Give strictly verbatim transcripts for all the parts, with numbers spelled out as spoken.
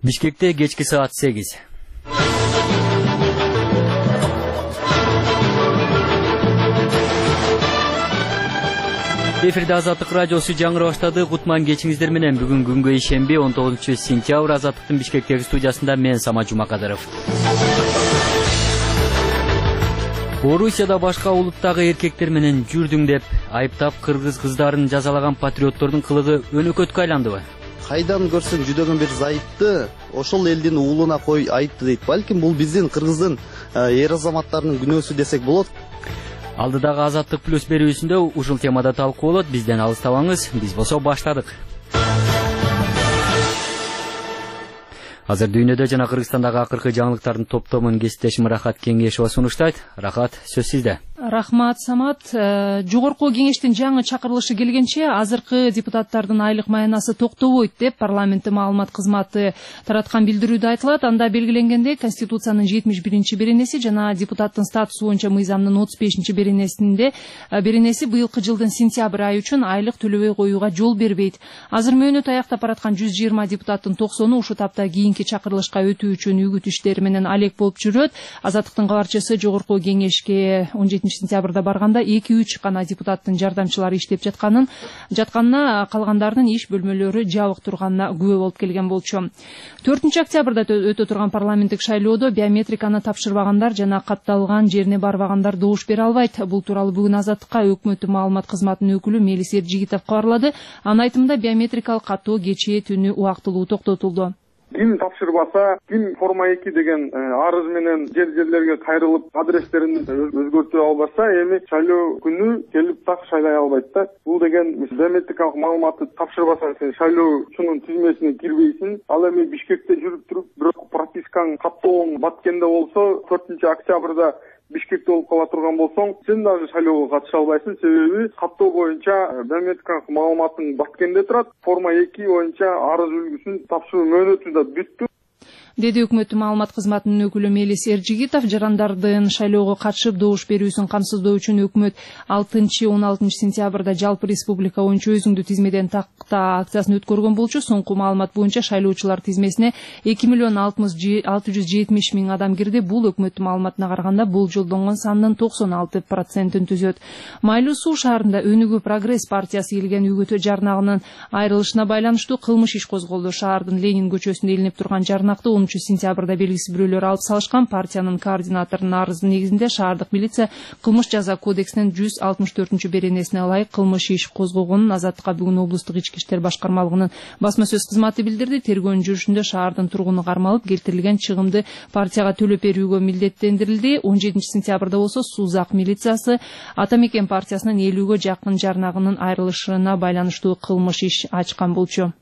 Бишкекте кечки саат сегиз. Эфирде Азаттык радиосу жаңыра баштады. Кутман кечиңиздер менен. Бүгүн күнгө ишемби он тогузунчу сентябрь. Азаттыктын Бишкектеги студиясында мен Самат Жумакадыров. Орусияда башка улуттагы эркектер менен жүрдүң деп айыптап кыргыз кыздарын жазалаган патриоттордун кылыгы өнөкөткө айландыбы? Кайдан көрсөң жүдөгөн бир зайыпты ошол элдин уулуна кой айыпты дейт. Балким бул биздин кыргыздын эр азаматтарынын күнөөсү десек болот. Алдыдагы Азаттык плюс берүүсүндө ушул темада талкуу болот. Бизден алыстабаңыз. Биз болсо баштадык. Азыр дүйнөдө жана Кыргызстандагы акыркы жаңылыктардын топтомун кесиптешим Рахат Кеңешова сунуштайт. Рахат, сөз сизде. Рахмат, Самат. Жогорку кеңештин жаңы чакырылышы келгенче азыркы депутаттардын айлык маянасы токтобойт деп парламенттин маалымат кызматы тараткан билдирүүдө айтылат. Анда белгиленгендей, Конституциянын жетимиш биринчи беренеси жана депутаттын статусу боюнча мыйзамдын отуз бешинчи беренесинде беренеси быйылкы жылдын сентябрь айы үчүн айлык төлөбөй коюуга жол бербейт. Азыр мөөнөт аяктап бараткан жүз жыйырма депутаттын токсону ушу тапта кийинки чакырылышка өтүү үчүн үгүт иштери менен алек болуп жүрөт. Азаттыктын кабарчысы жогорку кеңешке он жетинчи сентябрда барганда эки үч гана депутаттын жардамчылары иштеп жатканын, жатканына калгандарынын иш бөлмөлөрү жабык турганына күбө болуп келген болчу. төртүнчү октябрда өтө турган парламенттик шайлоодо биометриканы тапшырбагандар жана катталган жерине барбагандар добуш бере албайт. Бул тууралуу бүгүн Азаттыкка өкмөттүн маалымат кызматынын өкүлү Мелис Эржигитов кабарлады. Анын айтымында биометрикалык каттоо кечээ түнү убактылуу токтотулду. Ким тапшырбаса, ким форма эки деген арыз менен жер-жерлерге кайрылып адрестерин өзгөртө албаса, эми шайлоо күнү келип так шайлай албайт да. Бул деген биометрикалык маалыматты тапшырбасаң, сен шайлоочунун тизмесине кирбейсиң. Ал эми Бишкекте жүрүп туруп, бирок пропискаң каттооң Баткенде болсо, төртүнчү октябрда Бишкекте болуп кала турган болсоң, сен дагы шайлоого катыша албайсың. Себеби каттоо боюнча биометрикалык маалыматың Баткенде турат. Форма эки боюнча арыз үлгүсүн тапшыруу мөөнөтү да бүттү, деди өкмөттүн маалымат кызматынын өкүлү Мелис Эржигитов. Жарандардын шайлоого катышып добуш берүүсүн камсыздоо үчүн өкмөт алтынчы он алтынчы сентябрда жалпы республика боюнча өзүңдү тизмеден такта акциясын өткөргөн болчу. Соңку маалымат боюнча шайлоочулар тизмесине эки миллион алты жүз жетимиш миң адам кирди. Бул өкмөттүн маалыматына караганда бул жолдонгон сандын токсон алты процентин түзөт. Майлуу суу шаарында Өнүгүү прогресс партиясы келген үгөтө жарнагынын айрылышына байланыштуу кылмыш иш козголду. Шаардын Ленин көчөсүндө илинип турган жарнакты онунчу сентябрда белгисиз бирөөлөр алып салышкан. Партиянын координаторунун арызынын негизинде шаардык милиция кылмыш жаза кодексинин жүз алтымыш төртүнчү беренесине ылайык кылмыш иш козгогонун Азаттыкка бүгүн облустук ички иштер башкармалыгынын басма сөз кызматы билдирди. Тергөөнүн жүрүшүндө шаардын тургуну кармалып, келтирилген чыгымды партияга төлөп берүүгө милдеттендирилди. он жетинчи сентябрда болсо Сузак милициясы Ата Мекен партиясынын элүүгө жакын жарнагынын айрылышына байланыштуу кылмыш иш ачкан болчу.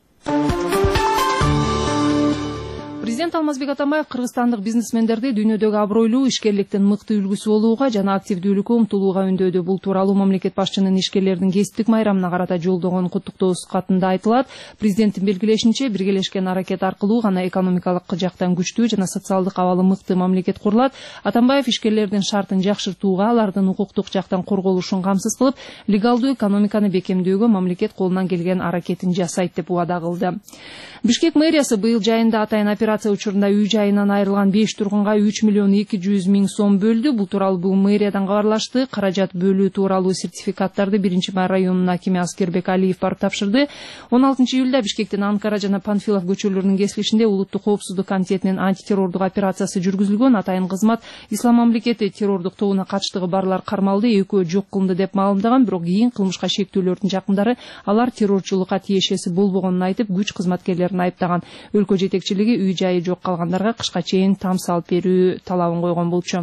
Президент Алмазбек Атамбаев кыргызстандык бизнесмендерди дүйнөдөгү абройлуу ишкерликтин мыкты үлгүсү болууга жана активдүүлүккө умтулууга үндөдү. Бул тууралуу мамлекет башчынын ишкерлердин кесиптик майрамына карата жолдогон куттуктоо катында айтылат. Президенттин белгилешинче, биргелешкен аракет аркылуу гана экономикалык жактан күчтүү жана социалдык абалы мыкты мамлекет курулат. Атамбаев ишкерлердин шартын жакшыртууга, алардын укуктук жактан корголушун камсыз кылып, легалдуу экономиканы бекемдөөгө мамлекет колунан келген аракетин жасайт деп убада кылды. Бишкек мэриясы быйыл жайында атайын операция учурунда үй жайынан айрылган беш тургунга үч миллион эки жүз миң сом бөлдү. Бул тууралуу бүгүн мэриядан кабарлашты. Каражат бөлүү тууралуу сертификаттарды биринчи май районунун акими Аскербек Алиев барып тапшырды. он алтынчы июлда Бишкектин Анкара жана Панфилов көчөлөрүнүн кесилишинде улуттук коопсуздук комитетинин антитеррордук операциясы жүргүзүлгөн. Атайын кызмат Ислам мамлекети террордук тобуна катыштыгы барлар кармалды, экөө жок кылынды деп маалымдаган. Бирок кийин кылмышка шектүүлөрдүн жакындары алар террорчулукка тиешеси болбогонун айтып, күч кызматкерлерин айыптаган. Өлкө жетекчилиги үй жайы жок калгандарга кышка чейин там салып берүү талабын койгон болчу.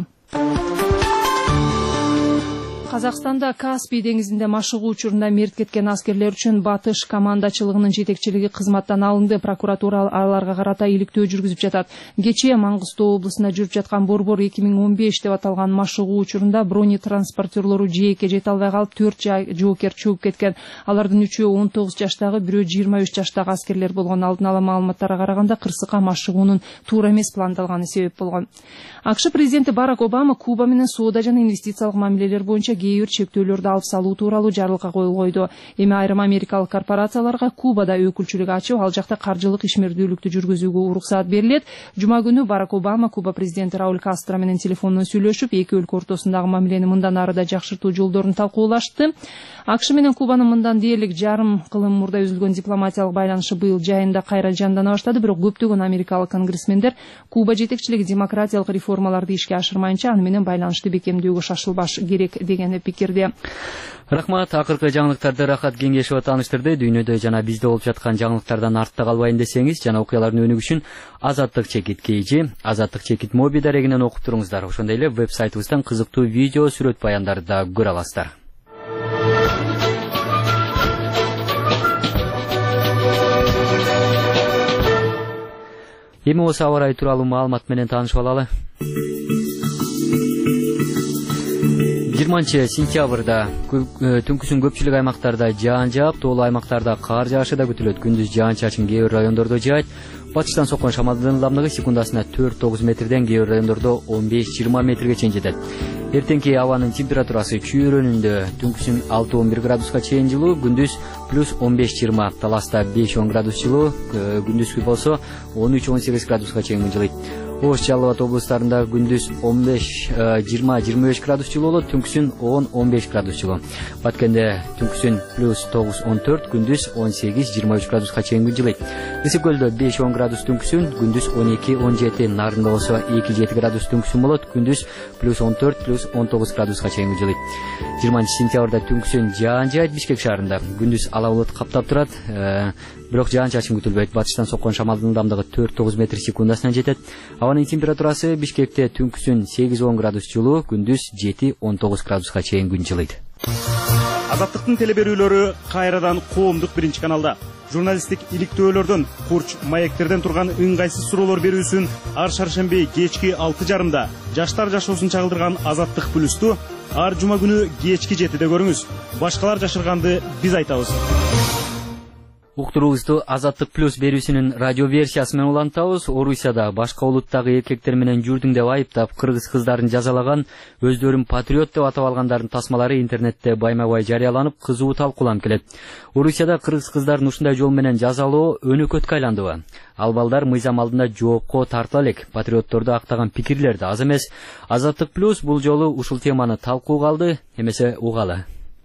Казакстанда Каспий деңизинде машыгуу учурунда мерт кеткен аскерлер үчүн Батыш командачылыгынын жетекчилиги кызматтан алынды. Прокуратура аларга карата иликтөө жүргүзүп жатат. Кечээ Маңгыстоо облусунда жүрүп жаткан Борбор эки миң он беш деп аталган машыгуу учурунда бронетранспортерлору жээкке жете албай калып төрт жоокер чөгүп кеткен. Алардын үчөө он тогуз жаштагы, бирөө жыйырма үч жаштагы аскерлер болгон. Алдын ала маалыматтарга караганда кырсыкка машыгуунун туура эмес пландалганы себеп болгон. АКШ президенти Барак Обама Куба менен соода жана инвестициялык мамилелер боюнча кээ бир чектөөлөрдү алып салуу тууралуу жарлыкка коюлгойду. Эми айрым америкалык корпорацияларга Кубада өкүлчүлүк ачып, ал жакта каржылык ишмердүүлүктү жүргүзүүгө уруксаат берилет. Жума күнү Барак Обама Куба президенти Рауль Кастро менен телефондон сүйлөшүп, эки өлкө ортосундагы мамилени мындан ары да жакшыртуу жолдорун талкуулашты. АКШ менен Кубанын мындан дээрлик жарым кылым мурда үзүлгөн дипломатиялык байланышы быйыл жайында кайра жандана баштады, бирок көптөгөн америкалык конгрессмендер Куба жетекчилиги демократиялык реформаларды ишке ашырмайынча аны менен байланышты бекемдөөгө шашылбаш керек деген пикирде. Рахмат, акыркы жаңылыктарды Рахат Кеңешова тааныштырды. Дүйнөдө жана бизде болуп жаткан жаңылыктардан артта калбайын десеңиз, жана окуялардын өнүгүшүн Азаттык чекит кейжи, Азаттык чекит моби дарегинен окуп туруңуздар. Ошондой эле веб-сайтыбыздан кызыктуу видео, сүрөт баяндарды да көрө аласыздар. Эми осы аба ырайы тууралуу маалымат менен таанышып алалы. жыйырманчы сентябрда түнкүсүн көпчүлүк аймактарда жаан жаап, тоолуу аймактарда кар жаашы да күтүлөт. Күндүз жаан-чачын кээ бир райондордо жаайт. Батыштан соккон шамалдын ылдамдыгы секундасына төрт тогуз метрден, кээ бир райондордо он беш жыйырма метрге чейин жетет. Эртеңки абанын температурасы чүйрөнүндө түнкүсүн алты он бир градуска чейин жылуу, күндүз плюс он беш жыйырма, Таласта беш он градус жылуу, күндүзгү болсо он үч он сегиз градуска чейин жылыйт. Ош, Жалал Абад облустарында күндүз он беш жыйырма жыйырма беш градус жылуу болот, түнкүсүн он он беш градус жылуу. Баткенде түнкүсүн плюс тогуз он төрт, күндүз он сегиз жыйырма үч градуска чейин жылыйт. Ысык көлдө беш он градус түнкүсүн, күндүз он эки он жети, Нарында болсо эки жети градус түнкүсүн болот, күндүз плюс он төрт плюс он тогуз градуска чейин жылыйт. жыйырманчы сентябрда түнкүсүн жаан жаайт Бишкек шаарында, күндүз ала булут каптап турат, бирок жаан-чачын күтүлбөйт. Батыштан соккон шамалдын ылдамдыгы төрт тогуз метр секундасына жетет. Абанын температурасы Бишкекте түнкүсүн сегиз он градус жылуу, күндүз жети он тогуз градуска чейин күн жылыйт. Азаттыктын телеберүүлөрү кайрадан коомдук биринчи каналда. Журналисттик иликтөөлөрдөн, курч, маектерден турган ыңгайсыз суроолор берүүсүн ар шаршемби кечки алты жарымда жаштар жашоосун чагылдырган Азаттык плюсту ар жума күнү кечки жетиде көрүңүз. Башкалар жашырганды биз айтабыз. Уктуруубузду Азаттык плюс берүүсүнүн радио версиясы менен улантабыз. Орусияда башка улуттагы эркектер менен жүрдүң деп айыптап, кыргыз кыздарын жазалаган, өздөрүн патриот деп атап алгандардын тасмалары интернетте байма-бай жарыяланып, кызуу талкууланып келет. Орусияда кыргыз кыздарын ушундай жол менен жазалоо өнөкөткө айландыбы? Ал балдар мыйзам алдында жоопко тартыла элек. Патриотторду актаган пикирлер да аз эмес. Азаттык плюс бул жолу ушул теманы талкууга алды, эмесе угалы.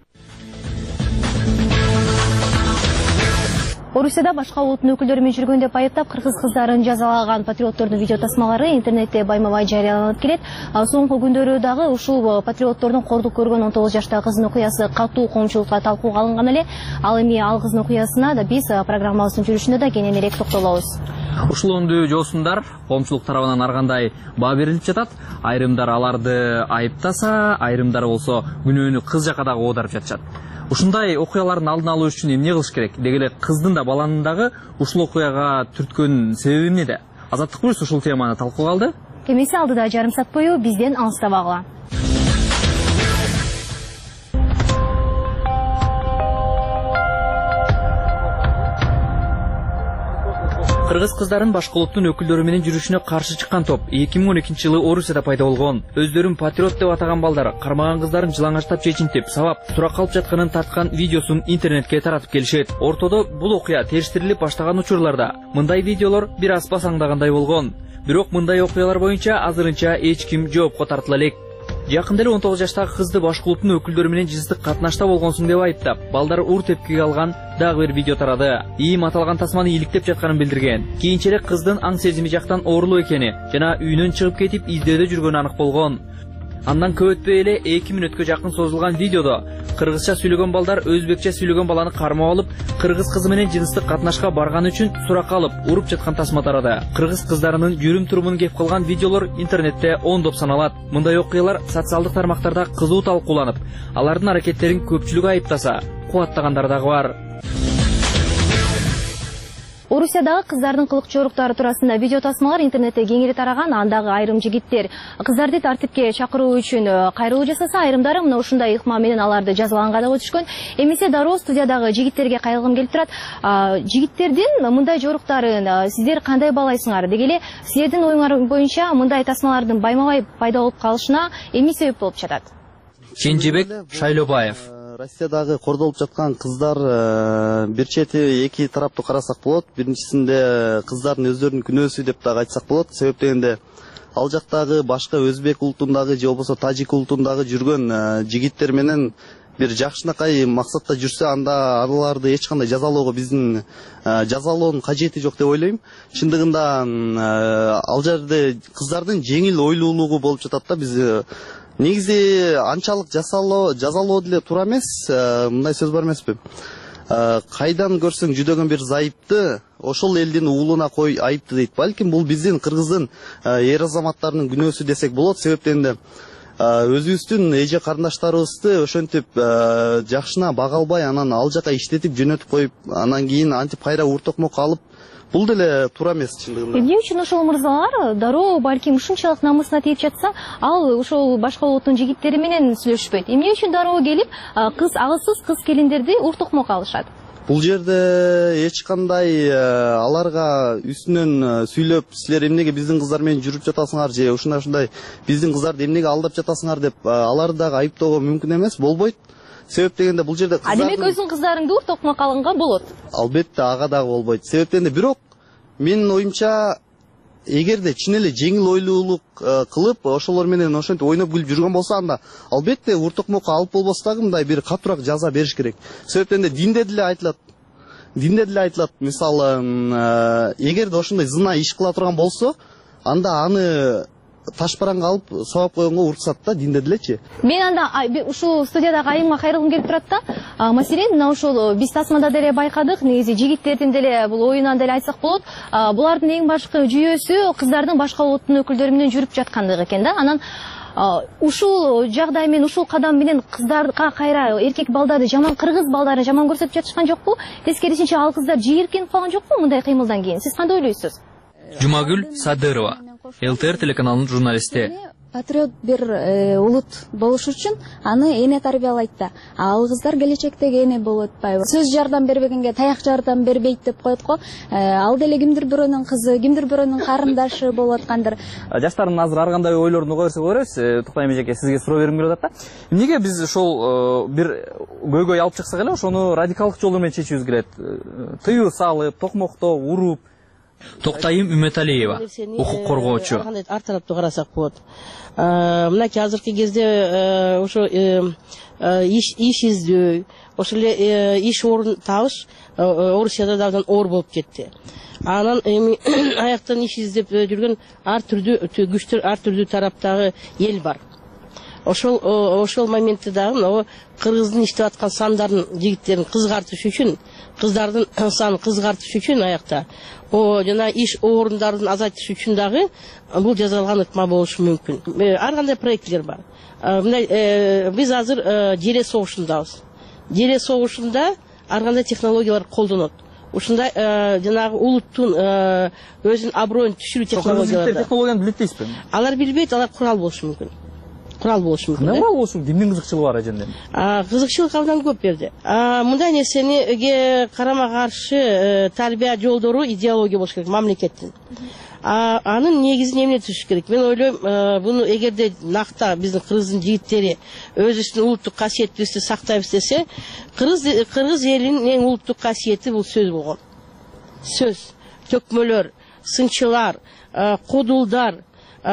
Орусияда башка улуттун өкүлдөрү менен жүргөн деп айыптап, кыргыз кыздарын жазалаган патриоттордун видео тасмалары интернетте байма-бай жарыяланып келет. Соңку күндөрү дагы ушул патриоттордун кордук көргөн он тогуз жаштагы кыздын окуясы катуу коомчулукка талкууга алынган эле. Ал эми ал кыздын окуясына да биз программабыздын жүрүшүндө да кененирээк токтолобуз. Ушул жолсундар коомчулук тарабынан ар кандай баа берилип жатат. Айрымдар аларды айыптаса, айрымдар болсо күнөөнү кыз жакка дагы оодарып жатышат. Ушундай окуялардын алдын алуу үчүн эмне кылыш керек? Деги эле кыздын да баланын дагы ушул окуяга түрткөн себеби эмнеде? Азаттык плюс ушул теманы талкууга алды. Кемеси алдыда жарым саат бою бизден алыстабагыла. Кыргыз кыздарын башка улуттун өкүлдөрү менен жүрүшүнө каршы чыккан топ эки миң он экинчи жылы Орусияда пайда болгон. Өздөрүн патриот деп атаган балдар кармаган кыздарын жылаңачтап чечинтип, сабап, сурак калып жатканын тарткан видеосун интернетке таратып келишет. Ортодо бул окуя териштирилип баштаган учурларда мындай видеолор бир аз басаңдагандай болгон. Бирок мындай окуялар боюнча азырынча эч ким жоопко тартыла элек. Жакында эле он тогуз жаштагы кызды башка улуттун өкүлдөрү менен жыныстык катнашта болгонсуң деп айыптап, балдар ур тепкиге алган дагы бир видео тарады. Ийим аталган тасманы иликтеп жатканын билдирген. Кийинчерээк кыздын аң сезими жактан оорулуу экени жана үйүнөн чыгып кетип издөөдө жүргөнү анык болгон. Андан көп өтпөй эле эки мүнөткө жакын созулган видеодо кыргызча сүйлөгөн балдар өзбекче сүйлөгөн баланы кармап алып, кыргыз кызы менен жыныстык катнашка барганы үчүн сурак алып, уруп жаткан тасма тарады. Кыргыз кыздарынын жүрүм турумун кеп кылган видеолор интернетте ондоп саналат. Мындай окуялар социалдык тармактарда кызуу талкууланып, алардын аракеттерин көпчүлүк айыптаса, кубаттагандар дагы бар. Орусиядагы кыздардын кылык жоруктары туурасында видео тасмалар интернетте кеңири тараган. Андагы айрым жигиттер кыздарды тартипке чакыруу үчүн кайрылуу жасаса, айрымдары мына ушундай ыкма менен аларды жазалаганга да өтүшкөн. Эмесе дароо студиядагы жигиттерге кайрылгым келип турат. Жигиттердин мындай жоруктарын сиздер кандай баалайсыңар? Деги эле силердин оюңар боюнча мындай тасмалардын байма-бай пайда болуп калышына эмне себеп болуп жатат? Кенжебек Шайлобаев. Россиядагы кордолуп жаткан кыздар бир чети эки тараптуу карасак болот. Биринчисинде кыздардын өздөрүнүн күнөөсү деп дагы айтсак болот. Себеп дегенде ал жактагы башка өзбек улутундагы же болбосо тажик улутундагы жүргөн жигиттер менен бир жакшынакай максатта жүрсө, анда аларды эч кандай жазалоого биздин жазалоонун кажети жок деп ойлойм. Чындыгында ал жерде кыздардын жеңил ойлуулугу болуп жатат да. Биз негизи анчалык жасалоо жазалоо деле туура эмес. Мындай сөз бар эмеспи? Кайдан көрсөң жүдөгөн бир зайыпты ошол элдин уулуна кой айыпты дейт. Балким бул биздин кыргыздын эр азаматтарынын күнөөсү десек болот. Себеп дегенде өзүбүздүн эже карындаштарыбызды ошентип жакшына бага албай, анан ал жака иштетип жөнөтүп коюп, анан кийин антип кайра уртокмок алып, бул деле туура эмес чындыгында. Эмне үчүн ошол мырзалар дароо балким ушунчалык намысына тийип жатса, ал ошол башка улуттун жигиттери менен сүйлөшпөйт? Эмне үчүн дароо келип кыз агысыз кыз келиндерди уртокмок алышат? Бул жерде эч кандай аларга үстүнөн сүйлөп, силер эмнеге биздин кыздар менен жүрүп жатасыңар же ушундай ушундай биздин кыздарды эмнеге алдап жатасыңар деп аларды дагы айыптоого мүмкүн эмес, болбойт. Себеп дегенде бул жерде кыздардын... Демек өзүң кыздарыңды уртокмок алганга болот? Албетте, ага дагы болбойт. Себеп дегенде бирок менин оюмча, эгерде чын эле жеңил ойлуулук кылып, ошолор менен ошентип ойноп күлүп жүргөн болсо, анда албетте уртокмокко алып болбосо дагы мындай бир катуураак жаза бериш керек. Себеп дегенде динде деле айтылат. Динде деле айтылат. Мисалы, эгерде ошондой зына иш кыла турган болсо, анда аны таш бараңга алып сабап койгонго уруксат да, динде делечи. Мен анда ушул студиядагы айымга кайрылгым келип турат да. Маселен, мына ушул биз тасмада деле байкадык, негизи жигиттердин деле бул оюнан деле айтсак болот, булардын эң башкы жүйөсү кыздардын башка улуттун өкүлдөрү менен жүрүп жаткандыгы экен да. Анан ушул жагдай менен, ушул кадам менен кыздарга кайра эркек балдарды жаман, кыргыз балдарын жаман көрсөтүп жатышкан жокпу? Тескерисинче ал кыздар жийиркенип калган жокпу мындай кыймылдан кийин? Сиз кандай ойлойсуз? Жумагүл Садырова, ЛТР телеканалынын журналисти. Патриот бир улут болуш үчүн аны эне тарбиялайт да. Ал кыздар келечектеги эне болуп атпайбы? Сөз жардам бербегенге таяк жардам бербейт деп коет го. Ал деле кимдир бирөөнүн кызы, кимдир бирөөнүн карындашы болуп аткандыр. Жаштардын азыр ар кандай ойлорун уга берсе уга беребиз. Туктайм эжеке, сизге суроо бергим келип атат да. Эмнеге биз ошол бир көйгөй алып чыксак эле, ошону радикалдык жол менен чечүүбүз келет? Тыюу салып, токмоктоо, уруп. Токтайым Үмөталиева, укук коргоочу. Ар тараптуу карасак болот. Мынакей азыркы кезде ошо иш издөө, ошол эле иш орун табыш Орусияда дагы оор болуп кетти. Анан эми аяктан иш издеп жүргөн ар түрдүү күчтөр, ар түрдүү тараптагы эл бар. Ошол ошол моментте дагы мына кыргыздын иштеп аткан сандарын, жигиттерин кызгартыш үчүн, кыздардын санын кызгартыш үчүн аякта о жана иш орундарын азайтыш үчүн дагы бул жазалган ыкма болушу мүмкүн. Ар кандай проекттер бар. Мындай биз азыр жере согушундабыз. Жере согушунда ар кандай технологиялар колдонот. Ушундай жанагы улуттун өзүнүн аброюн түшүрүү технологиялары. Технологияны билет дейсизби? Алар билбейт, алар курал болушу мүмкүн. Курал болушу мүмкүн. Кандай курал болушу? Кимдин кызыкчылыгы бар эженде? Кызыкчылык абдан көп берди. Мындай нерсеге карама каршы тарбия жолдору идеология болуш керек мамлекеттин. Анын негизин эмне түшүш керек? Мен ойлойм, буну эгерде накта биздин кыргыздын жигиттери өзүбүздүн улуттук касиетибизди сактайбыз десе, кыргыз кыргыз элинин эң улуттук касиети бул сөз болгон. Сөз, төкмөлөр, сынчылар, кодулдар,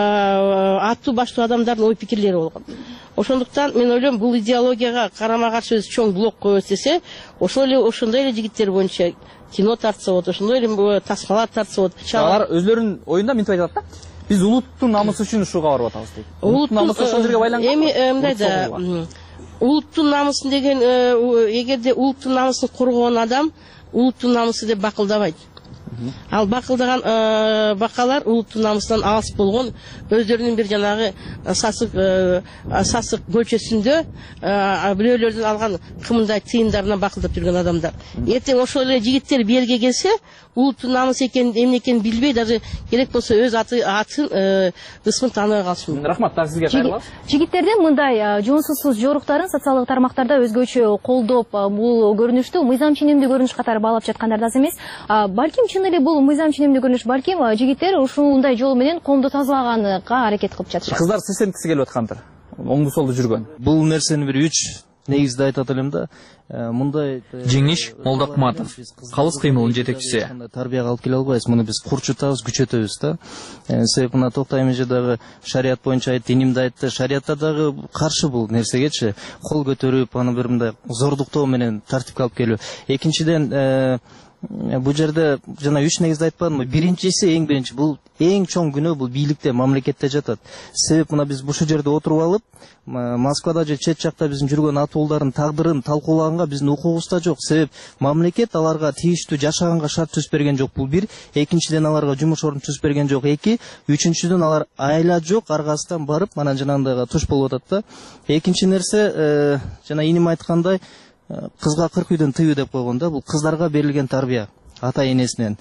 аттуу баштуу адамдардын ой пикирлери болгон. Ошондуктан мен ойлойм, бул идеологияга карама каршы чоң блок коебуз десе, ошол эле ошондой эле жигиттер боюнча кино тартса болот, ошондой эле тасмалар тартса болот. Алар өздөрүнүн оюнда мынтип айтат да. Биз улуттун намысы үчүн ушуга барып атабыз дейт. Улуттун намысы ошол жерге байланган. Эми мындай да, улуттун намысын деген, эгерде улуттун намысын коргогон адам улуттун намысы деп бакылдабайт. Ал бакылдаган бакалар улуттун намысынан алыс болгон, өздөрүнүн бир жанагы сасык сасык көчөсүндө бирөөлөрдөн алган кымындай тыйындарынан бакылдап жүргөн адамдар. Эртең ошол эле жигиттер белге келсе, улуттун намысы экенин, эмне экенин билбей, даже керек болсо өз аты атын ысмын тааныбай калышы мүмкүн. Рахмат, так сизге кайрылабыз. Жигиттердин мындай жоонсуз жоруктарын социалдык тармактарда өзгөчө колдоп, бул көрүнүштү мыйзам ченемдүү көрүнүш катары баалап жаткандар да аз эмес. Балким чын эле бул мыйзам ченемдүү көрүнүш, балким жигиттер ушундай жол менен коомду тазалаганга аракет кылып жатышат. Кыздар сесенткиси келип аткандыр. оңду солду жүргөн. Бул нерсени бир үч негизде айтат элем да. Мындай Жеңиш Молдокматов, калыс кыймылдын жетекчиси. Тарбияга алып келе албайбыз, муну биз курчутабыз, күчөтөбүз да. Себеп мына Токтай эже дагы шарият боюнча айтты, динимде айтты, шариятта дагы каршы бул нерсегечи, кол көтөрүп, аны бир мындай зордуктоо менен тартипке алып келүү. Экинчиден, бул жерде жана үч негизде айтпадымбы? Биринчиси, эң биринчи, бул эң чоң күнөө бул бийликте, мамлекетте жатат. Себеп мына биз ушул жерде отуруп алып, Москвада же чет жакта биздин жүргөн атуулдардын тагдырын талкуулаганга биздин укугубуз да жок. Себеп мамлекет аларга тийиштүү жашаганга шарт түзүп берген жок. Бул бир. Экинчиден аларга жумуш орун түзүп берген жок. Эки. Үчүнчүдөн алар айла жок, аргасынан барып, манан жанагындайга туш болуп атат да. Экинчи нерсе, жана иним айткандай, кызга кырк үйдөн тыюу деп койгон да. Бул кыздарга берилген тарбия ата энесинен.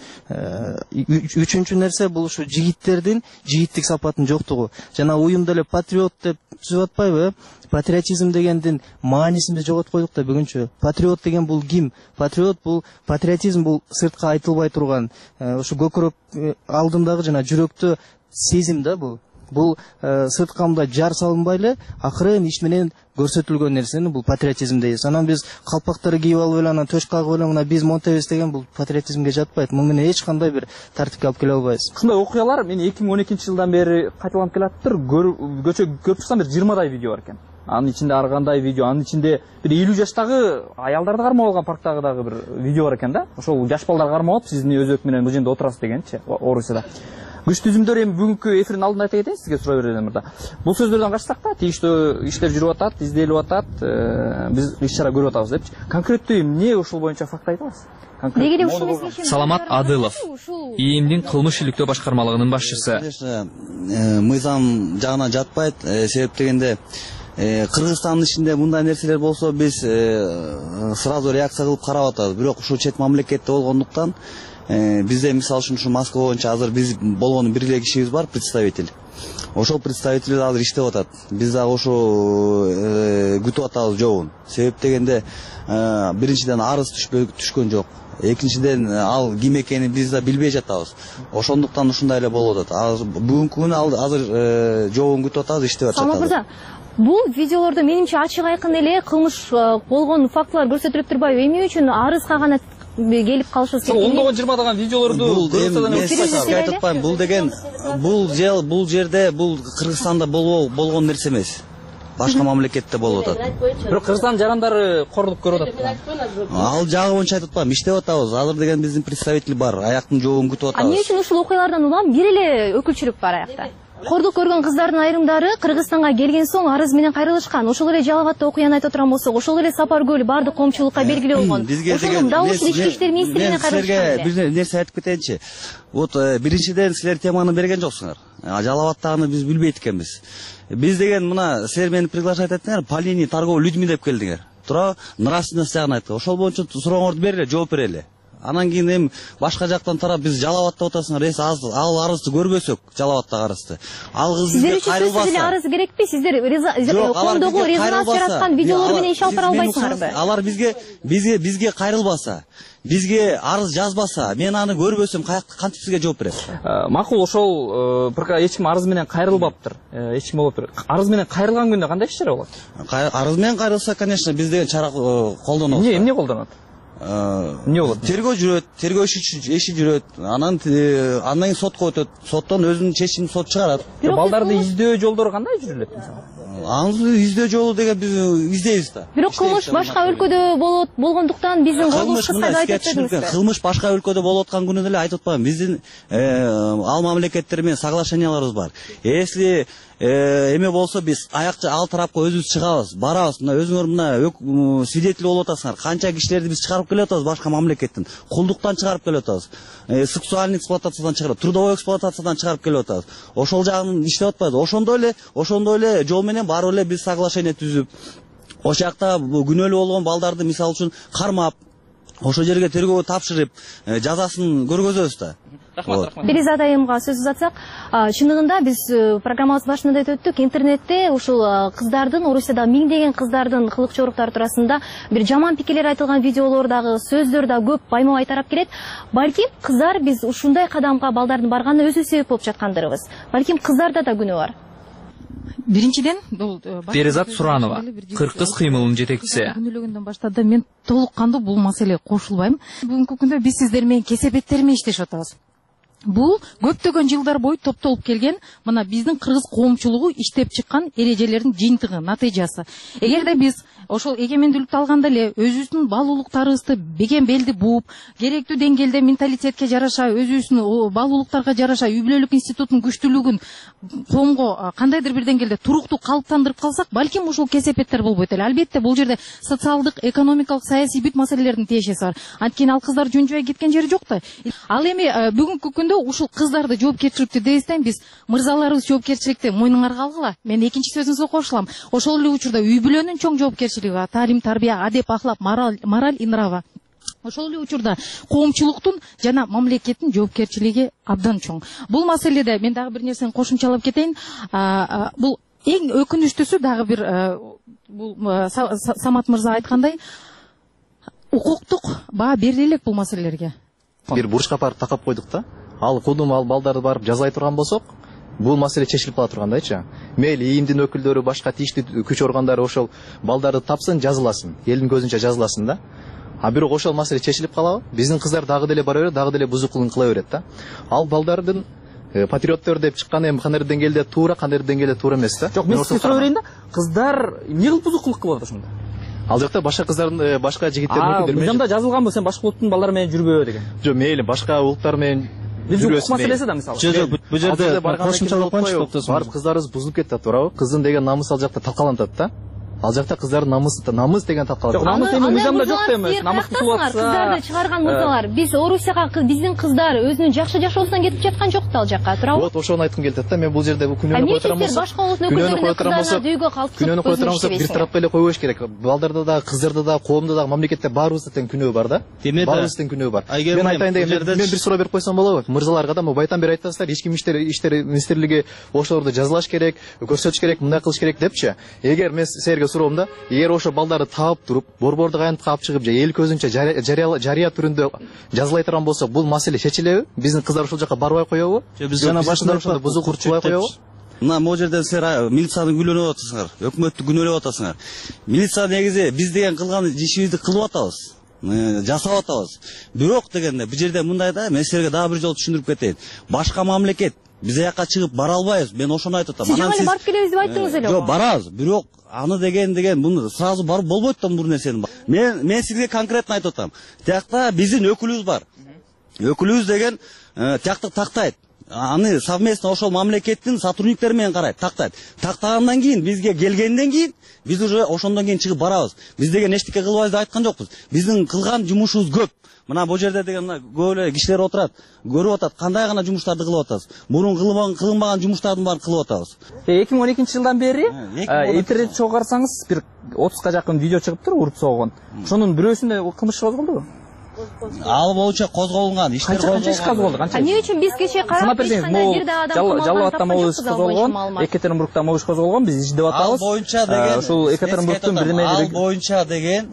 Үчүнчү нерсе бул ушу жигиттердин жигиттик сапатын жоктугу. Жана уюмда эле патриот деп түзүп атпайбы? Патриотизм дегендин маанисин биз жоготуп койдук да бүгүнчө. Патриот деген бул ким? Патриот бул патриотизм бул сыртка айтылбай турган, ушу көкүрөк алдындагы жана жүрөктө сезим да бул. Бул сыртка мындай жар салынбай эле акырын иш менен көрсөтүлгөн нерсени бул патриотизм дейбиз. Анан биз калпактарды кийип алып эле анан төш кагып эле мына биз монтебиз деген бул патриотизмге жатпайт. Муну менен эч кандай бир тартипке алып келе албайбыз. Ушундай окуялар мен эки миң он экинчи жылдан бери кайталанып келатыптыр. Көчө көрүп турсам бир жыйырмадай видео бар экен. Анын ичинде ар кандай видео, анын ичинде бир элүү жаштагы аялдарды кармап алган парктагы дагы бир видео бар экен да. Ошол жаш балдар кармап алып, сиздин өзөк менен бул жерде отурасыз дегенчи, Орусияда. Күч түзүмдөр эми бүгүнкү эфирдин алдында айта кетейин, сизге суроо берелим мырда. Бул сөздөрдөн качсак да, тийиштүү иштер жүрүп атат, изделип атат, биз иш-чара көрүп атабыз депчи. Конкреттүү эмне ушул боюнча факт айта аласыз? Деги эле ушул мезгилче Саламат Адылов, ИИМдин кылмыш иликтөө башкармалыгынын башчысы. Конечно, мыйзам жагына жатпайт, себеп дегенде Кыргызстандын ичинде мындай нерселер болсо биз сразу реакция кылып карап атабыз. Бирок ушул чет мамлекетте болгондуктан бизде мисалы үчүн ушу Москва боюнча азыр биз болгон бир эле кишибиз бар, представитель. Ошол представитель азыр иштеп атат. Биз дагы ошо күтүп атабыз жообун. Себеп дегенде биринчиден арыз түшкөн жок. Экинчиден ал ким экенин биз да билбей жатабыз. Ошондуктан ушундай эле болуп атат. Азыр бүгүнкү күнү азыр жообун күтүп атабыз, иштеп атат. Саламат мырза, бул видеолордо менимче ачык айкын эле кылмыш болгон фактылар көрсөтүлүп турбайбы? Эмне үчүн арызга гана келип калышыбыз керек? ондогон жыйырмадаган видеолорду көрсөтөдөн айтпайм. Бул деген бул жел бул жерде бул Кыргызстанда болгон нерсе эмес. Башка мамлекетте болуп атат. Бирок Кыргызстан жарандары кордук көрүп атат. Ал жагы боюнча айтып атпайм, иштеп атабыз. Азыр деген биздин представитель бар, аяктын жообун күтүп атабыз. Эмне үчүн ушул окуялардан улам бир эле өкүлчүлүк бар аякта? Кордук көргөн кыздардын айрымдары Кыргызстанга келген соң арыз менен кайрылышкан. Ошол эле Жалал Абадта окуяны айта турган болсок, ошол эле Сапаркөл баардык коомчулукка белгилүү болгон. Ошол дал ушул ички иштер министрлигине кайрылышкан. Бир нерсе айтып кетейинчи. Вот биринчиден силер теманы берген жоксуңар. Жалал Абадтагыны биз билбейт экенбиз. Биз деген мына силер мени приглашать этиңер, по линии торговли людьми деп келдиңер. Тура нравственность жагын айттык. Ошол боюнча сурооңорду берели, жооп берели. Анан кийин эми башка жактан тарап биз Жалал Абадта отасыңар, эс ал арызды көрбөсөк, Жалал Абадтагы арызды. Ал кыз бизге кайрылбаса. Сиздер үчүн арыз керекпи? Сиздер коомдогу резонанс жараткан видеолор менен иш алып бара албайсыңарбы? Алар бизге бизге бизге кайрылбаса, бизге арыз жазбаса, мен аны көрбөсөм, кантип сизге жооп берем? Макул, ошол эч ким арыз менен кайрылбаптыр. Эч ким болуптур. Арыз менен кайрылган күндө кандай иш-чара болот? Арыз менен кайрылса, конечно, биз деген чара колдонобуз. Эмне эмне колдонот? Не болот? Тергөө жүрөт, тергөө иши жүрөт. Анан андан кийин сотко өтөт. Соттон өзүнүн чечимин сот чыгарат. Балдарды издөө жолдору кандай жүрүлөт мисалы? Аны издөө жолу деген биз издейбиз да. Бирок кылмыш башка өлкөдө болот болгондуктан биздин кылмыш кыскайда айтып өтөбүз. Кылмыш башка өлкөдө болуп аткан күнү деле айтып атпайм. Биздин ал мамлекеттер менен соглашенияларыбыз бар. Если эме болсо биз аякча ал тарапка өзүбүз чыгабыз, барабыз. Мына өзүңөр мына свидетель болуп атасыңар. Канча кишилерди биз чыгарып келип атабыз башка мамлекеттен. Кулдуктан чыгарып келип атабыз. Сексуальный эксплуатациядан чыгарып, трудовой эксплуатациядан чыгарып келип атабыз. Ошол жагын иштеп атпайбыз. Ошондой эле, ошондой эле жол менен барып эле биз соглашение түзүп, ошол жакта күнөөлүү болгон балдарды мисалы үчүн кармап, ошол жерге тергөөгө тапшырып, жазасын көргөзөбүз да. Перизат айымга сөз узатсак, чындыгында биз программабыз башында айтып өттүк, интернетте ушул кыздардын, Орусияда миңдеген кыздардын кылык жоруктары туурасында бир жаман пикирлер айтылган видеолор дагы, сөздөр да көп байма-бай тарап келет. Балким кыздар биз ушундай кадамга балдардын барганына өзү себеп болуп жаткандырбыз. Балким кыздарда да күнөө бар. биринчиден бул Перизат Суранова, Кыргыз кыймылынын жетекчиси. Күнөөлөгөндөн баштады мен толук кандуу бул маселеге кошулбайм. Бүгүнкү күндө биз сиздер менен кесепеттер менен иштешип атабыз. Бул көптөгөн жылдар бою топтолуп келген мына биздин кыргыз коомчулугу иштеп чыккан эрежелердин жыйынтыгы, натыйжасы. Эгерде биз ошол эгемендүүлүктү алганда эле өзүбүздүн бал улуктарыбызды беген белди бууп, керектүү деңгээлде менталитетке жараша, өзүбүздүн бал улуктарга жараша үй бүлөлүк институтунун күчтүүлүгүн коомго кандайдыр бир деңгээлде туруктуу калыптандырып калсак, балким ушул кесепеттер болбойт эле. Албетте бул жерде социалдык, экономикалык, саясий бүт маселелердин тиешеси бар. Анткени ал кыздар жөн жубай кеткен жери жок да. Ал эми бүгүнкү күндө ушул кыздарды жоопкерчиликти дебестен биз мырзаларыбыз жоопкерчиликти мойнуңарга алгыла. Мен экинчи сөзүңүзгө кошулам. Ошол эле учурда үй бүлөнүн чоң жоопкерчилиги бар. Таалим, тарбия, адеп, ахлак, мораль, мораль и нрава. Ошол эле учурда коомчулуктун жана мамлекеттин жоопкерчилиги абдан чоң. Бул маселеде мен дагы бир нерсени кошумчалап кетейин. Бул эң өкүнүчтүүсү дагы бир бул Самат мырза айткандай укуктук баа бериле элек бул маселелерге. Бир бурчка барып такап койдук да. Ал кудум ал балдарды барып жазалай турган болсок, бул маселе чечилип кала тургандайчы. Мейли ийимдин өкүлдөрү, башка тийиштүү күч органдары ошол балдарды тапсын, жазыласын, элдин көзүнчө жазыласын да. А бирок ошол маселе чечилип калабы? Биздин кыздар дагы деле бара берет, дагы деле бузукулук кыла берет да. Ал балдардын патриоттор деп чыккан эми кандайдыр деңгээлде туура, кандайдыр деңгээлде туура эмес да. Жок, мен сизге суроо берейин да. Кыздар эмне кылып бузукулук кылып атат ошондо? Ал жакта башка кыздардын, башка жигиттердин өкүлдөрү. Мыйзамда жазылганбы сен башка улуттун балдары менен жүрбө деген. Жок, мейли башка улуттар менен жүрөсүн маселеси да мисалы. Жок, бул жерде кошумчалап коюңчу. Барып кыздарыбыз бузулуп кетти, туурабы? Кыздын деген намысы ал жакта талкаланат да. Ал жакта кыздардын намысы, намыс деген талкаланат. Жок, намыс эми мыйзамда жок да эмес. Намысты кылып атса, кыздарды чыгарган мырзалар, биз Орусияга биздин кыздар өзүнүн жакшы жашоосунан кетип жаткан жок да ал жакка, туурабы? Вот ошону айткым келет да. Мен бул жерде бул күнөөнү кое турган болсом, башка улуттун өкүлдөрүнө кыздарына дүйгө калып, күнөөнү кое турган болсок, бир тарапка эле койбош керек. Балдарда да, кыздарда да, коомдо да, мамлекетте баарыбызда тең күнөө бар да. Баарыбыздын күнөө бар. Мен айтайын деген, мен бир суроо берип койсом болобу? Мырзаларга да, байдан бери айтасыздар, ички иштер министрлиги ошолорду жазалаш керек, көрсөтүш керек, мындай кылыш керек депчи. Эгер мен силерге суроом да, ошо балдарды таап туруп, борбордук аянтка алып чыгып, же эл көзүнчө жарыя түрүндө жазалай турган болсо, бул маселе чечилеби? Биздин кыздар ушул жака барбай коебу? Биз жана башында ошондо бузук курчулай коебу? Мына могу жерден силер милицияны күнөөлөп атасыңар, өкмөттү күнөөлөп атасыңар. Милиция негизи биз деген кылган ишибизди кылып атабыз, жасап атабыз. Бирок дегенде бул жерде мындай да, мен силерге дагы бир жолу түшүндүрүп кетейин. Башка мамлекет биз аяка чыгып бара албайбыз. Мен ошону айтып атам. Сиз жаңы барып келебиз деп айттыңыз эле. Жок, барабыз. Бирок аны деген деген муну сразу барып болбойт да бул нерсени. Мен мен сизге конкретно айтып атам. Тиякта биздин өкүлүбүз бар. Өкүлүбүз деген тиякты тактайт. Аны совместно ошол мамлекеттин сотрудниктери менен карайт, тактайт. Тактагандан кийин бизге келгенден кийин биз уже ошондон кийин чыгып барабыз. Биз деген эчтеке кылбайбыз деп айткан жокпуз. Биздин кылган жумушубуз көп. Мына бул жерде деген мына көп эле кишилер отурат, көрүп атат, кандай гана жумуштарды кылып атабыз. Мурун кылынбаган жумуштардын баарын кылып атабыз. эки миң он экинчи жылдан бери интернет чогартсаңыз бир отузга жакын видео чыгыптыр, уруп согон. Ошонун бирөөсүндө кылмыш козголдубу? Ал боюнча козголгон, иштер козголгон. Канча иш козголду? Канча? Эмне үчүн биз кечээ карап эч кандай жерде адам Жалал-Абадта могу иш козголгон, Екатеринбургда могу иш козголгон, биз издеп атабыз. Ал боюнча деген ушул Екатеринбургдун бир неме ал боюнча деген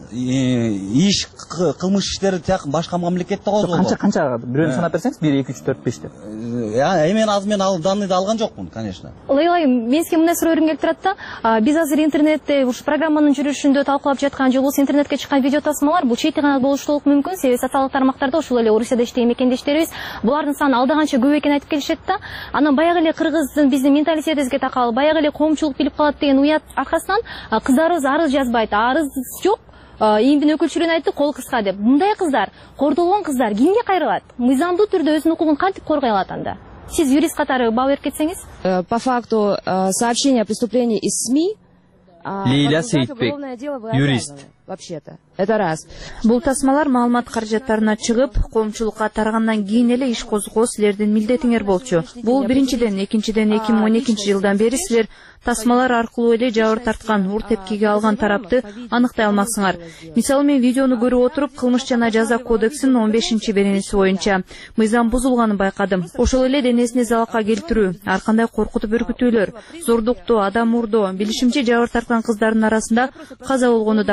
иш кылмыш иштери тияк башка мамлекетте козголгон. Канча канча бирөөнү санап берсеңиз, бир эки үч төрт беш деп. Эмен азыр мен ал данныйды алган жокмун, конечно. Лейлай, мен сизге мындай суроо бергим келип турат да. Биз азыр интернетте ушу программанын жүрүшүндө талкуулап жаткан жолубуз интернетке чыккан видео тасмалар бул чейти канал болушу толук мүмкүн. Себеби социалдык тармактарда ушул эле Орусияда иштеген мекендештерибиз булардын саны алда канча көп экенин айтып келишет да. Анан баягы эле кыргыздын биздин менталитетибизге такалып, баягы эле коомчулук билип калат деген уят аркасынан кыздарыбыз арыз жазбайт, арыз жок. Ийимдин өкүлчүлүгүн айтты, кол кыска деп. Мындай кыздар, кордолгон кыздар кимге кайрылат? Мыйзамдуу түрдө өзүнүн укугун кантип коргой алат анда? Сиз юрист катары баа берип кетсеңиз? По факту сообщения о преступлении из СМИ. Лейла Сейитбек, юрист. Вообще-то. Это раз. Бул тасмалар маалымат каражаттарына чыгып, коомчулукка тарагандан кийин эле иш козгоо силердин милдетиңер болчу. Бул биринчиден, экинчиден эки миң он экинчи жылдан бери силер тасмалар аркылуу эле жабыр тарткан, ур тепкиге алган тарапты аныктай алмаксыңар. Мисалы мен видеону көрүп отуруп, кылмыш жана жаза кодексинин он бешинчи беренеси боюнча мыйзам бузулганын байкадым. Ошол эле денесине залалга келтирүү, ар кандай коркутуп үркүтүүлөр, зордуктоо, адам урдоо, билишимче жабыр тарткан кыздардын арасында каза болгону да бар.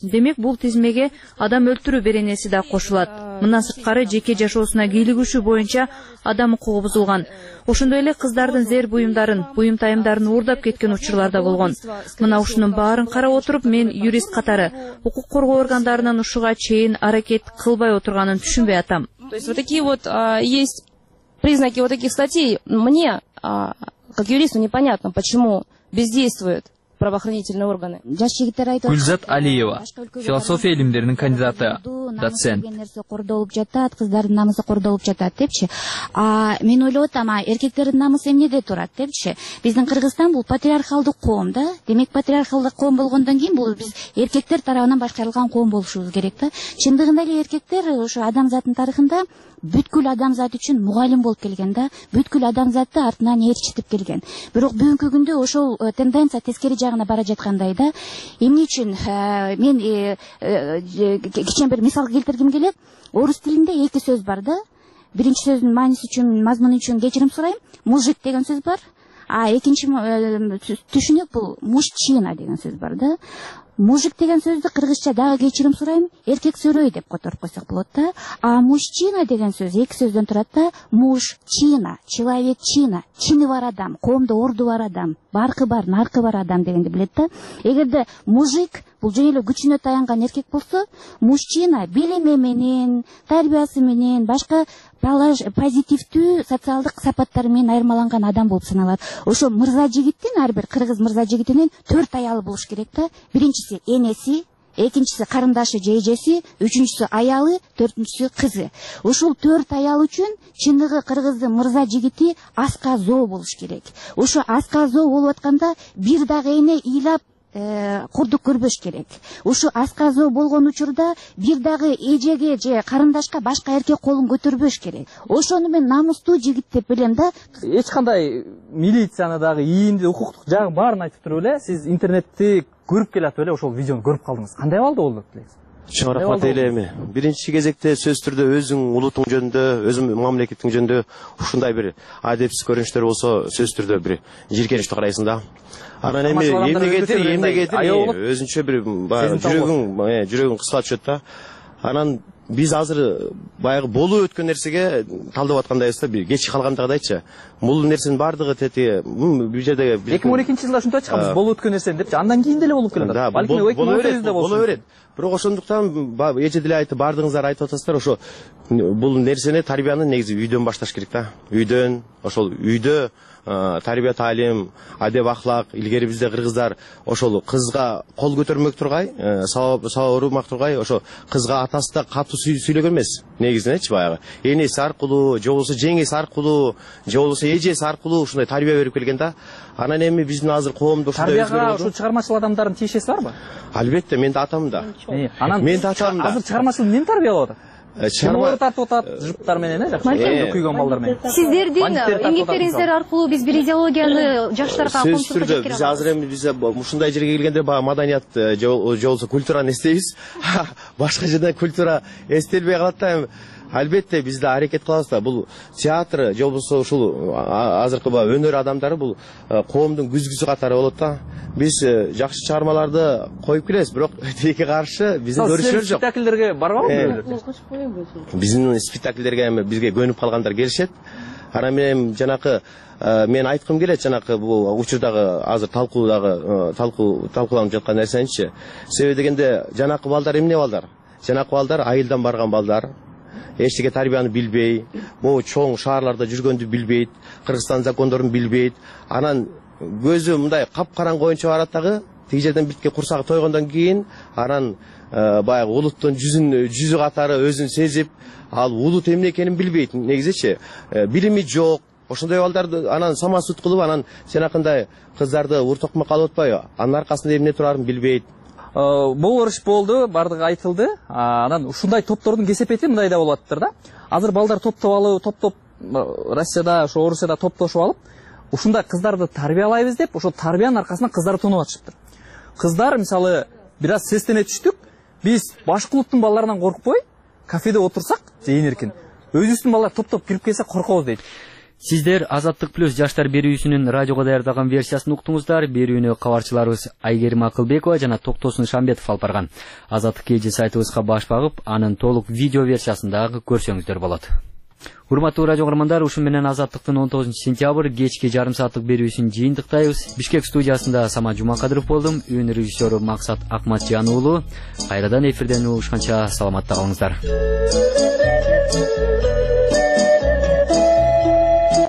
Демек, бул тизмеге адам өлтүрүү беренеси да кошулат. Мындан сырткары жеке жашоосуна кийлигишүү боюнча адам укугу бузулган. Ошондой эле кыздардын зер буюмдарын, буюм тайымдарын уурдап кеткен учурлар да болгон. Мына ушунун баарын карап отуруп, мен юрист катары укук коргоо органдарынын ушуга чейин аракет кылбай отурганын түшүнбөй атам. То есть вот такие вот а, есть признаки вот таких статей. Мне, а, как юристу, непонятно, почему бездействуют правоохранительные органы. Гүлзат Алиева, философия илимдеринин кандидаты, доцент. Кордолуп жатат, кыздардын намысы кордолуп жатат депчи. А мен ойлоп атам, эркектердин намысы эмнеде турат депчи. Биздин Кыргызстан бул патриархалдык коом да. Демек патриархалдык коом болгондон кийин бул биз эркектер тарабынан башкарылган коом болушубуз керек да. Чындыгында эле эркектер ошо адамзаттын тарыхында бүткүл адамзат үчүн мугалим болуп келген да, бүткүл адамзатты артынан ээрчитип келген. Бирок бүгүнкү күндө ошол тенденция тескери жагына бара жаткандай да. Эмне үчүн мен кичине бир мисал келтиргим келет. Орус тилинде эки сөз бар да. Биринчи сөздүн мааниси үчүн, мазмуну үчүн кечирим сурайм. Мужик деген сөз бар. А экинчи түшүнүк бул мужчина деген сөз бар да. Мужик деген сөздү кыргызча дагы кечирим сурайм, эркек сөрөй деп которуп койсок болот да. А мужчина деген сөз эки сөздөн турат да. Мужчина, человеччина, чини бар адам, коомдо орду бар адам, баркы бар, наркы бар адам дегенди билет да. Эгерде мужик бул жөн эле күчүнө таянган эркек болсо, мужчина билими менен, тарбиясы менен, башка позитивдүү социалдык сапаттары менен айырмаланган адам болуп саналат. Ошо мырза жигиттин, ар бир кыргыз мырза жигитинин төрт аялы болуш керек да. Биринчиси энеси, экинчиси карындашы же эжеси, үчүнчүсү аялы, төртүнчүсү кызы. Ушул төрт аял үчүн чындыгы кыргыздын мырза жигити аска зоо болуш керек. Ошо аска зоо болуп атканда бир дагы эне ыйлап курдук көрбөш керек. Ушу асказоо болгон учурда бир дагы эжеге же карындашка башка эркек колун көтөрбөш керек. Ошону мен намустуу жигит деп билем да. Эч кандай милицияны дагы ийинди укуктук жагы баарын айтып туруп эле сиз интернетти көрүп келатып эле ошол видеону көрүп калдыңыз. Кандай болду болду элеңиз? Чоң рахмат элеми. Биринчи кезекте сөз түрдө өзүң улутуң жөнүндө, өзүң мамлекеттиң жөнүндө ушундай бир адепсиз көрүнүштөр болсо сөз түрдө бир жиркеничтүү карайсың да. Анан эми эмнегеdir, эмнегеdir өзүнчө бир жүрөгүң, жүрөгүң кыска түшөт да. Анан биз азыр баягы болуп өткөн нерсеге талдап аткандайбыз да, бир кеч калгандагычы. Бул нерсенин баардыгы тети бул жерде эки миң он экинчи жылда ушинтип айтчыканбыз, болуп өткөн нерсени депчи. Андан кийин деле болуп келатат. Балким эки миң он сегизде болушу. Боло берет. Бирок ошондуктан эже деле айтып, баардыгыңыздар айтып атасыздар, ошо бул нерсени тарбияны негизи үйдөн башташ керек да. Үйдөн, ошол үйдө тарбия таалим, адеп ахлак, илгери бизде кыргыздар ошол кызга кол көтөрмөк тургай, сабап урмак тургай, ошо кызга атасы да катуу сүйлөгөн эмес. Негизинечи баягы энеси аркылуу, же болбосо жеңеси аркылуу, же болбосо эжеси аркылуу ушундай тарбия берип келген да. Анан эми биздин азыр коомдо ушундай тарбияга ушул чыгармачыл адамдардын тиешеси барбы? Албетте, мен да атам да. Анан мен да атам да. Азыр чыгармачыл эмнени тарбиялап атат? Чыгармалар тартып атат, жыптар менен, э, жакшы. Күйгөн балдар менен. Сиздердин эмгектериңиздер аркылуу биз бир идеологияны жаштарга коомчулукка жеткире алабыз. Биз азыр эми биз ушундай жерге келгенде баягы маданият же болбосо культураны эстейбиз. Башка жерде культура эстелбей калат да. Албетте биз да аракет кылабыз да. Бул театр же болбосо ушул азыркы өнөр адамдары бул коомдун күзгүсү катары болот да. Биз жакшы чыгармаларды коюп келебиз, бирок тилекке каршы биздин көрүшүбүз жок. Спектакльдерге барбабы? Биздин спектакльдерге эми бизге көнүп калгандар келишет. Анан мен жанакы мен айткым келет, жанакы бул учурдагы азыр талкуудагы талкуу талкууланып жаткан нерсеничи. Себеби дегенде жанакы балдар эмне балдар? Жанакы балдар айылдан барган балдар. Эчтеке тарбияны билбей, могу чоң шаарларда жүргөндү билбейт, Кыргызстан закондорун билбейт. Анан көзү мындай капкараңгы боюнча барат дагы, тиги жерден битке курсагы тойгондон кийин анан баягы улуттун жүзүн жүзү катары өзүн сезип, ал улут эмне экенин билбейт. Негизичи билими жок. Ошондой балдарды анан самасут кылып, анан жанакындай кыздарды уртокмо калып атпайбы? Анын аркасында эмне турарын билбейт. Бул иш болду, бардыгы айтылды. Анан ушундай топтордун кесепети мындай да болуп атыптыр да. Азыр балдар топтоп алып, топ-топ Россияда, ошо Орусияда топтошуп алып, ушундай кыздарды тарбиялайбыз деп, ошо тарбиянын аркасынан кыздарды тонуп атышыптыр. Кыздар мисалы бир аз сестене түштүк, биз башка улуттун балдарынан коркпой, кафеде отурсак, жейин эркин, өзүбүздүн балдар топтоп кирип келсе коркобуз дейт. Сиздер Азаттык плюс жаштар берүүсүнүн радиого даярдалган версиясын уктуңуздар. Берүүнү кабарчыларыбыз Айгерим Акылбекова жана Токтосун Шамбетов алып барган. Азаттык эже сайтыбызга баш багып, анын толук видео версиясын дагы көрсөңүздөр болот. Урматтуу радио каармандар, ушун менен Азаттыктын он тогузунчу сентябрь кечки жарым сааттык берүүсүн жыйынтыктайбыз. Бишкек студиясында Сама Жумакадыров болдум. Үн режиссеру Максат Акматжан уулу. Кайрадан эфирден угушканча саламатта калыңыздар.